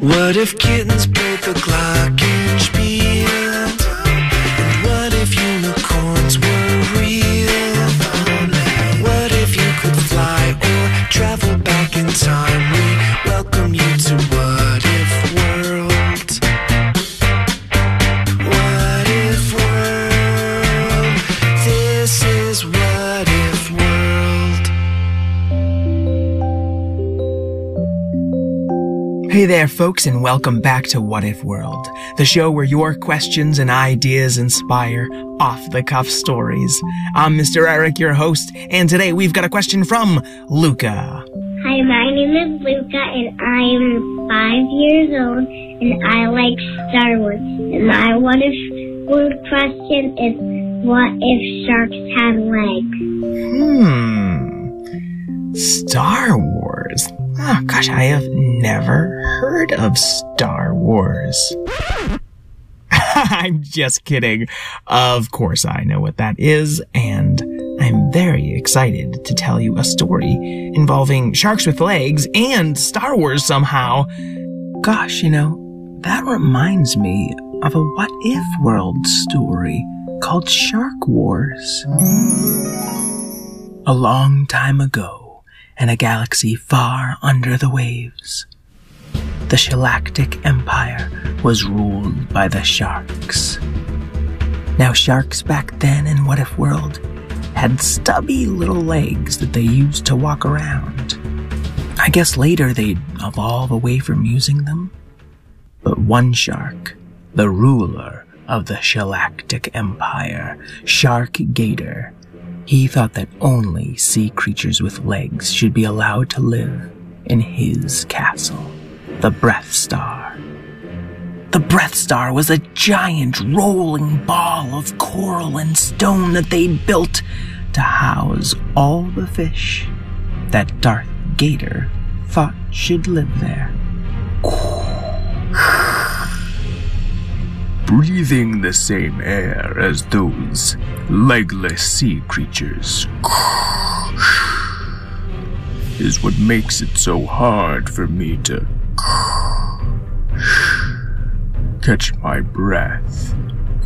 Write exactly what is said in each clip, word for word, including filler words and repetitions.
What if kittens played the glockenspiel? And what if unicorns were real? What if you could fly or travel back in time? We welcome you to What If World. What If World? This is What If World. Hey there, folks, and welcome back to What If World, the show where your questions and ideas inspire off-the-cuff stories. I'm Mister Eric, your host, and today we've got a question from Luca. Hi, my name is Luca, and I am five years old, and I like Star Wars. And my What If World question is, what if sharks had legs? Hmm. Star Wars. Oh, gosh, I have never heard of Star Wars. I'm just kidding. Of course I know what that is, and I'm very excited to tell you a story involving sharks with legs and Star Wars somehow. Gosh, you know, that reminds me of a What If World story called Shark Wars. A long time ago, in a galaxy far under the waves, the Galactic Empire was ruled by the sharks. Now, sharks back then in What If World had stubby little legs that they used to walk around. I guess later they'd evolve away from using them. But one shark, the ruler of the Galactic Empire, Shark Gator, he thought that only sea creatures with legs should be allowed to live in his castle, the Breath Star. The Breath Star was a giant rolling ball of coral and stone that they'd built to house all the fish that Darth Gator thought should live there. Breathing the same air as those legless sea creatures is what makes it so hard for me to catch my breath.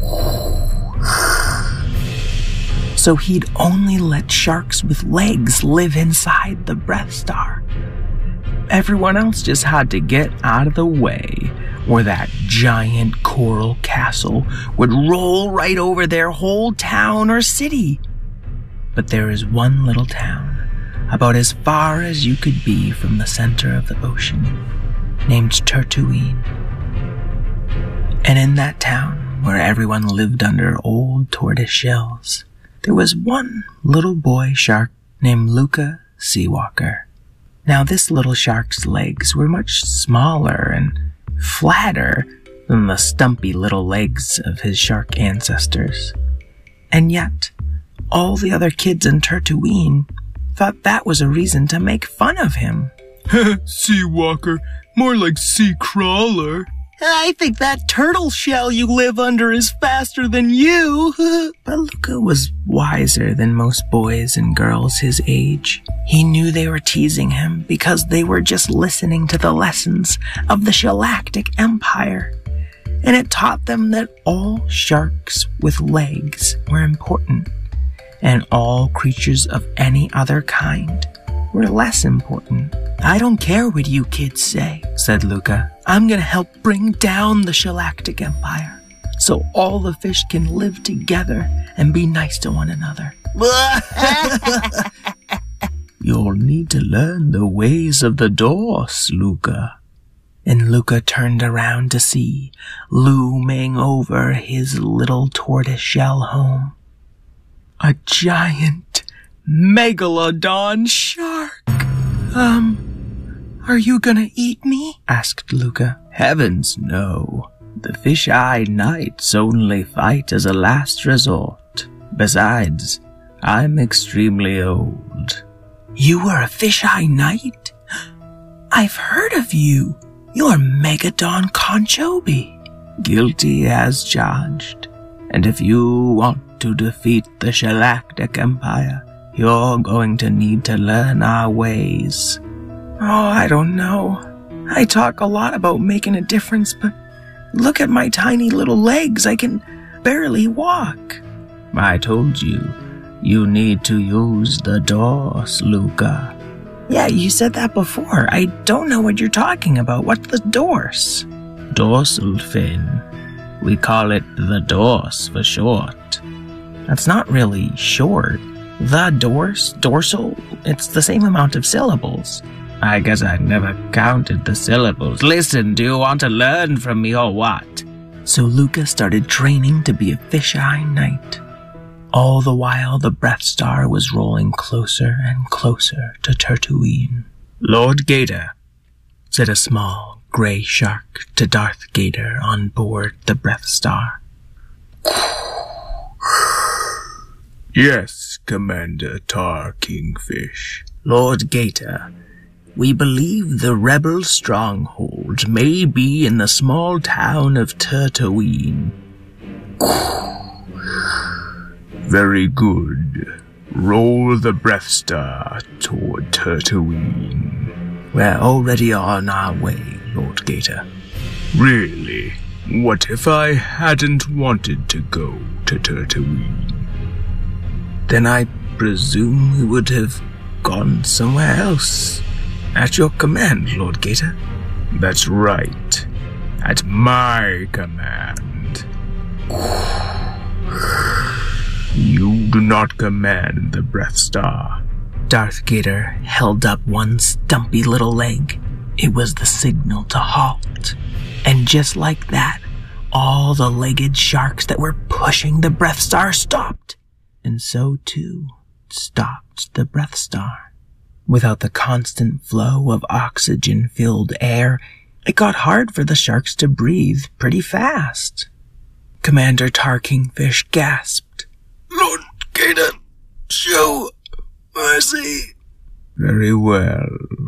So he'd only let sharks with legs live inside the Breath Star. Everyone else just had to get out of the way, or that giant coral castle would roll right over their whole town or city. But there is one little town, about as far as you could be from the center of the ocean, named Tatooine. And in that town, where everyone lived under old tortoise shells, there was one little boy shark named Luca Seawalker. Now, this little shark's legs were much smaller and flatter than the stumpy little legs of his shark ancestors. And yet, all the other kids in Tatooine thought that was a reason to make fun of him. Seawalker, more like sea crawler. I think that turtle shell you live under is faster than you. But Luca was wiser than most boys and girls his age. He knew they were teasing him because they were just listening to the lessons of the Galactic Empire. And it taught them that all sharks with legs were important, and all creatures of any other kind were less important. I don't care what you kids say, said Luca. I'm gonna help bring down the Galactic Empire so all the fish can live together and be nice to one another. You'll need to learn the ways of the Dorse, Luca. And Luca turned around to see, looming over his little tortoiseshell home, a giant megalodon shark. Um, are you gonna eat me? Asked Luca. Heavens, no. The fish-eyed knights only fight as a last resort. Besides, I'm extremely old. You were a fish-eyed knight? I've heard of you. You're Megadon Conchobi. Guilty as charged. And if you want to defeat the Galactic Empire, you're going to need to learn our ways. Oh, I don't know. I talk a lot about making a difference, but look at my tiny little legs. I can barely walk. I told you, you need to use the doors, Luca. Yeah, you said that before. I don't know what you're talking about. What's the doors? Dorsal fin. We call it the dors for short. That's not really short. The dors, dorsal, it's the same amount of syllables. I guess I never counted the syllables. Listen, do you want to learn from me or what? So Luca started training to be a fisheye knight. All the while, the Breath Star was rolling closer and closer to Tatooine. Lord Gator, said a small gray shark to Darth Gator on board the Breath Star. Yes, Commander Tar Kingfish. Lord Gator, we believe the rebel stronghold may be in the small town of Tatooine. Very good. Roll the Breath Star toward Tatooine. We're already on our way, Lord Gator. Really? What if I hadn't wanted to go to Tatooine? Then I presume we would have gone somewhere else. At your command, Lord Gator. That's right. At my command. You do not command the Breath Star. Darth Gator held up one stumpy little leg. It was the signal to halt. And just like that, all the legged sharks that were pushing the Breath Star stopped. And so, too, stopped the Breath Star. Without the constant flow of oxygen-filled air, it got hard for the sharks to breathe pretty fast. Commander Tar Kingfish gasped. Lord Gator, show mercy. Very well.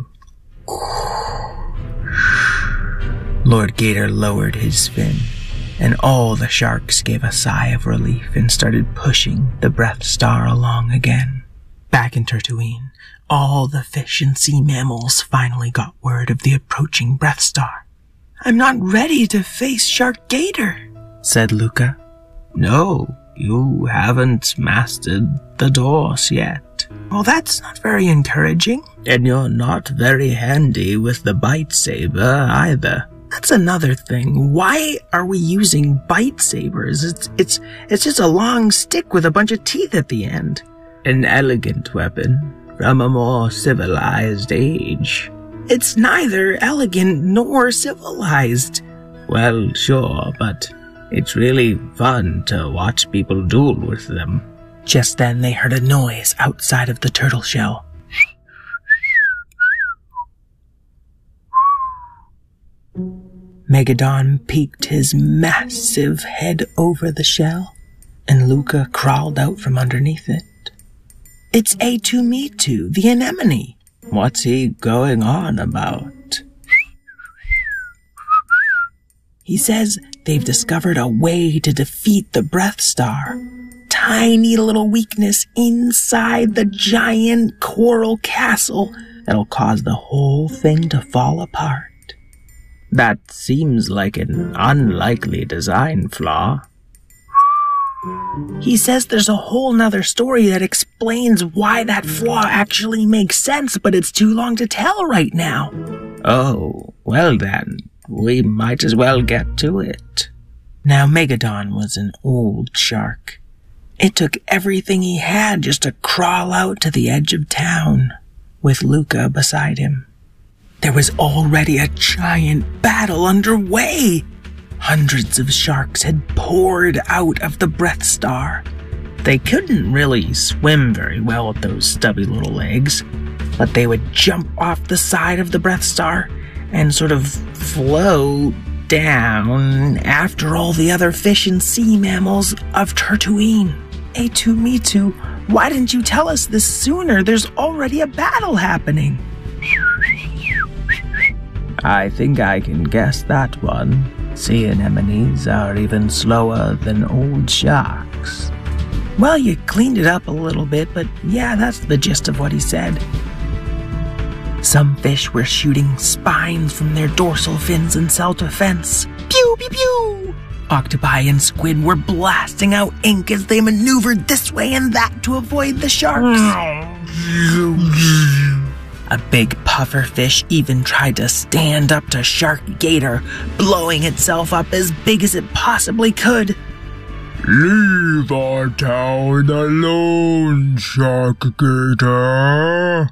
Lord Gator lowered his fin, and all the sharks gave a sigh of relief and started pushing the Breath Star along again. Back in Tatooine, all the fish and sea mammals finally got word of the approaching Breath Star. I'm not ready to face Shark Gator, said Luca. No, you haven't mastered the doors yet. Well, that's not very encouraging. And you're not very handy with the bite saber either. That's another thing. Why are we using bite sabers? It's it's it's just a long stick with a bunch of teeth at the end. An elegant weapon from a more civilized age. It's neither elegant nor civilized. Well, sure, but it's really fun to watch people duel with them. Just then they heard a noise outside of the turtle shell. Megadon peeked his massive head over the shell, and Luca crawled out from underneath it. It's A two Me two, the anemone. What's he going on about? He says they've discovered a way to defeat the Breath Star. Tiny little weakness inside the giant coral castle that'll cause the whole thing to fall apart. That seems like an unlikely design flaw. He says there's a whole nother story that explains why that flaw actually makes sense, but it's too long to tell right now. Oh, well then, we might as well get to it. Now, Megadon was an old shark. It took everything he had just to crawl out to the edge of town, with Luca beside him. There was already a giant battle underway. Hundreds of sharks had poured out of the Breath Star. They couldn't really swim very well with those stubby little legs, but they would jump off the side of the Breath Star and sort of float down after all the other fish and sea mammals of Tatooine. A two Me two, why didn't you tell us this sooner? There's already a battle happening. I think I can guess that one. Sea anemones are even slower than old sharks. Well, you cleaned it up a little bit, but yeah, that's the gist of what he said. Some fish were shooting spines from their dorsal fins in self-defense. Pew, pew, pew! Octopi and squid were blasting out ink as they maneuvered this way and that to avoid the sharks. A big pufferfish even tried to stand up to Shark Gator, blowing itself up as big as it possibly could. Leave our town alone, Shark Gator.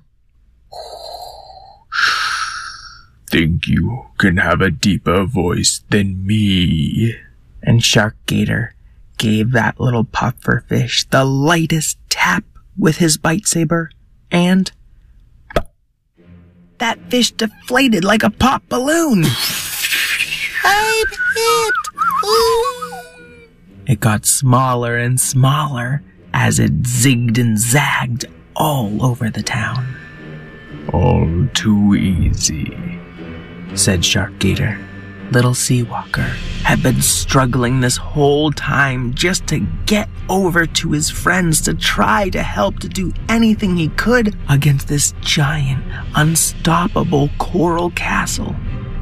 Think you can have a deeper voice than me? And Shark Gator gave that little pufferfish the lightest tap with his bite saber, and that fish deflated like a pop balloon. I'm hit! Ooh. It got smaller and smaller as it zigged and zagged all over the town. All too easy, said Shark Gator. Little Seawalker had been struggling this whole time just to get over to his friends to try to help to do anything he could against this giant, unstoppable coral castle.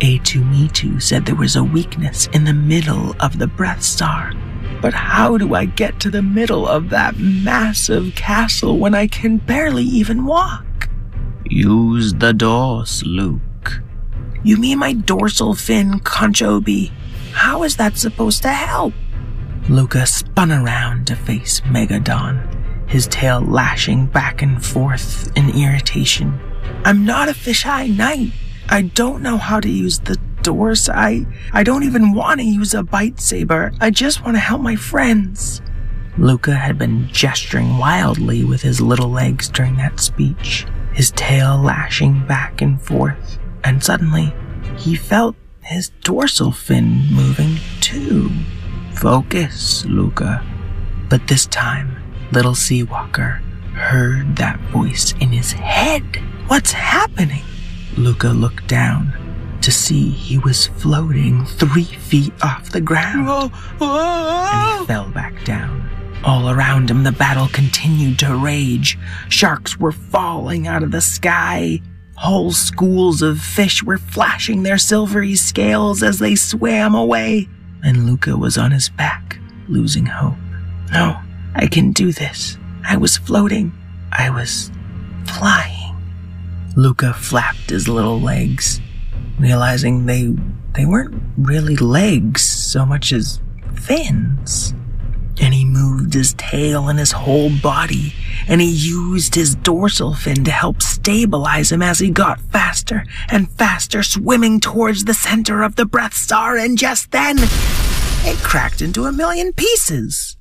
A2Me2 said there was a weakness in the middle of the Breath Star. But how do I get to the middle of that massive castle when I can barely even walk? Use the doors, Luke. You mean my dorsal fin, Conchobi? How is that supposed to help? Luca spun around to face Megadon, his tail lashing back and forth in irritation. I'm not a fisheye knight. I don't know how to use the doors. I, I don't even want to use a bite saber. I just want to help my friends. Luca had been gesturing wildly with his little legs during that speech, his tail lashing back and forth. And suddenly, he felt his dorsal fin moving too. Focus, Luca. But this time, little Seawalker heard that voice in his head. What's happening? Luca looked down to see he was floating three feet off the ground. Whoa, whoa. And he fell back down. All around him, the battle continued to rage. Sharks were falling out of the sky. Whole schools of fish were flashing their silvery scales as they swam away, and Luca was on his back, losing hope. No, I can do this. I was floating. I was flying. Luca flapped his little legs, realizing they they weren't really legs so much as fins. And he moved his tail and his whole body, and he used his dorsal fin to help stabilize him as he got faster and faster, swimming towards the center of the Breath Star, and just then, it cracked into a million pieces.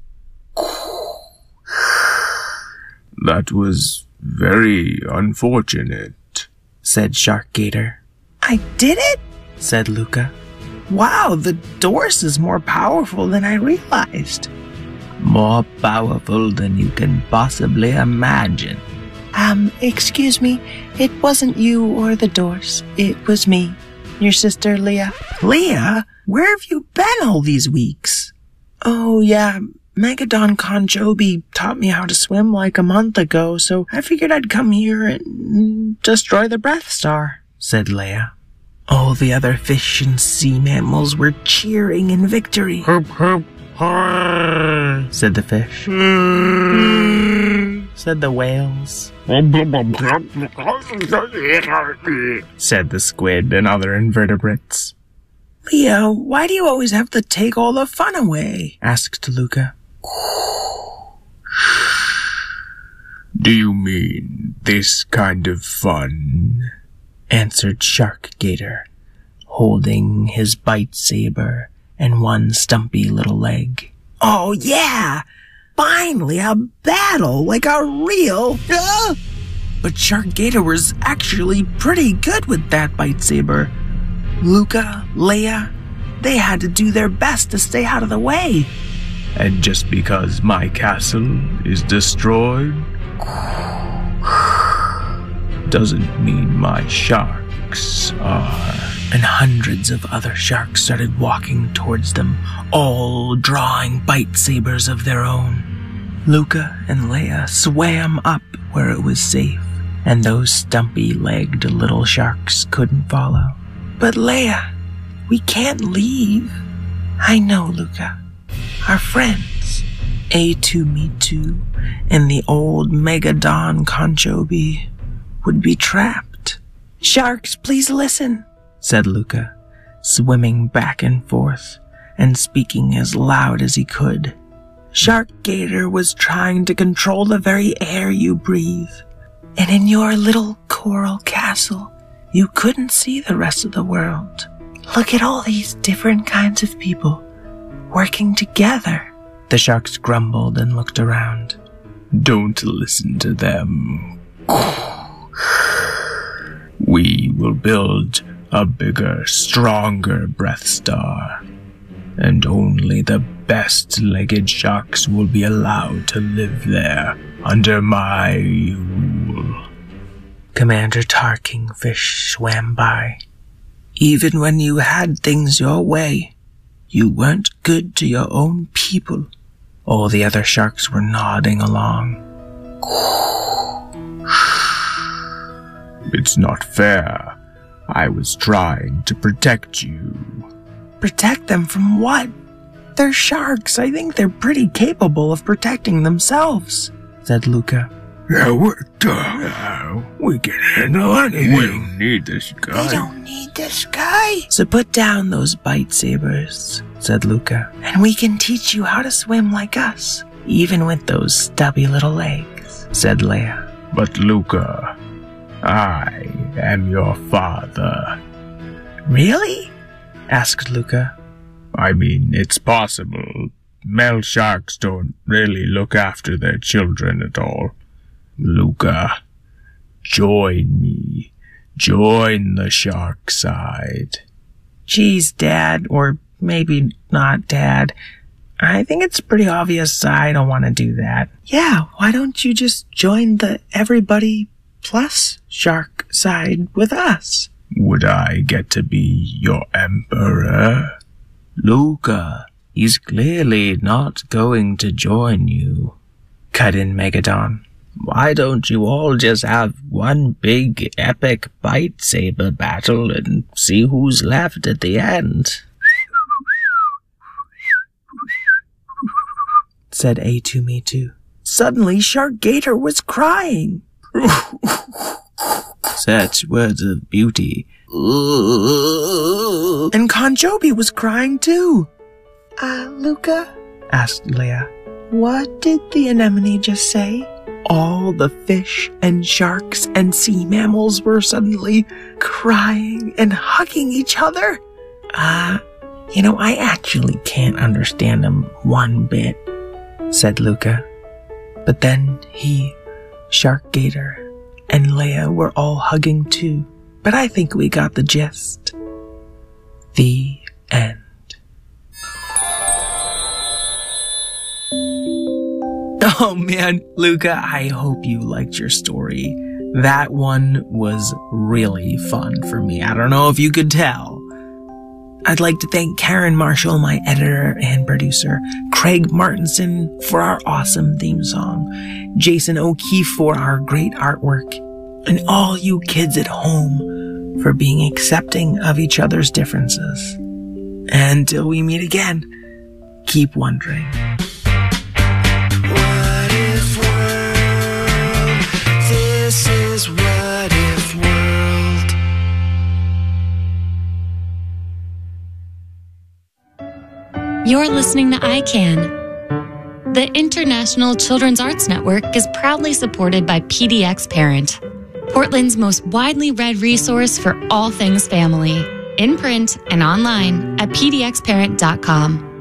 That was very unfortunate, said Shark Gator. I did it? Said Luca. Wow, the Dors is more powerful than I realized. More powerful than you can possibly imagine. Um, excuse me, it wasn't you or the Dors. It was me, your sister Leah. Leah? Where have you been all these weeks? Oh, yeah, Megadon Conchobi taught me how to swim like a month ago, so I figured I'd come here and destroy the Breath Star, said Leah. All the other fish and sea mammals were cheering in victory. Herp, herp. Said the fish. Mm, said the whales. Said the squid and other invertebrates. Leo, why do you always have to take all the fun away? Asked Luca. Do you mean this kind of fun? Answered Shark Gator, holding his bite saber and one stumpy little leg. Oh yeah! Finally a battle, like a real... Uh! But Shark Gator was actually pretty good with that bite saber. Luca, Leia, they had to do their best to stay out of the way. And just because my castle is destroyed doesn't mean my sharks are... And hundreds of other sharks started walking towards them, all drawing bite sabers of their own. Luca and Leia swam up where it was safe, and those stumpy-legged little sharks couldn't follow. But Leia, we can't leave. I know, Luca. Our friends, A two Me two and the old Megadon Conchobi, would be trapped. Sharks, please listen, said Luca, swimming back and forth and speaking as loud as he could. Shark Gator was trying to control the very air you breathe. And in your little coral castle, you couldn't see the rest of the world. Look at all these different kinds of people working together. The sharks grumbled and looked around. Don't listen to them. We will build a bigger, stronger Breath Star, and only the best-legged sharks will be allowed to live there under my rule. Commander Tar Kingfish swam by. Even when you had things your way, you weren't good to your own people. All the other sharks were nodding along. It's not fair. I was trying to protect you. Protect them from what? They're sharks. I think they're pretty capable of protecting themselves, said Luca. Yeah, we're tough. We can handle anything. We don't need this guy. We don't need this guy. So put down those bite sabers, said Luca, and we can teach you how to swim like us, even with those stubby little legs, said Leia. But Luca, I am your father. Really? Asked Luca. I mean, it's possible. Male sharks don't really look after their children at all. Luca, join me. Join the shark side. Geez, Dad, or maybe not Dad. I think it's pretty obvious I don't want to do that. Yeah, why don't you just join the everybody plus shark side with us? Would I get to be your emperor? Luca, he's clearly not going to join you, cut in Megadon. Why don't you all just have one big epic bite saber battle and see who's left at the end? Said A two Me two. Suddenly Shark Gator was crying. Such words of beauty. And Conchobi was crying too. Uh, Luca? Asked Leia. What did the anemone just say? All the fish and sharks and sea mammals were suddenly crying and hugging each other. Uh, you know, I actually can't understand them one bit, said Luca. But then he, Shark Gator, and Leia were all hugging too. But I think we got the gist. The end. Oh man, Luca, I hope you liked your story. That one was really fun for me. I don't know if you could tell. I'd like to thank Karen Marshall, my editor and producer, Craig Martinson for our awesome theme song, Jason O'Keefe for our great artwork, and all you kids at home for being accepting of each other's differences. And until we meet again, keep wondering. What if world? This is What If World. You're listening to I CAN. The International Children's Arts Network is proudly supported by P D X Parent, Portland's most widely read resource for all things family, in print and online at p d x parent dot com.